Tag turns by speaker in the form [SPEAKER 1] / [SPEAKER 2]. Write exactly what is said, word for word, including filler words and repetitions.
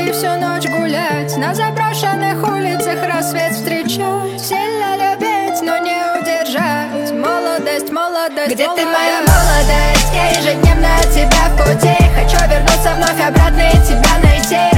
[SPEAKER 1] и всю ночь гулять, на заброшенных улицах рассвет встречать. Сильно любить, но не удержать. Молодость, молодость,
[SPEAKER 2] Где
[SPEAKER 1] молодость.
[SPEAKER 2] ты, моя молодость? Я ежедневно от тебя в пути. Хочу вернуться вновь обратно и тебя найти.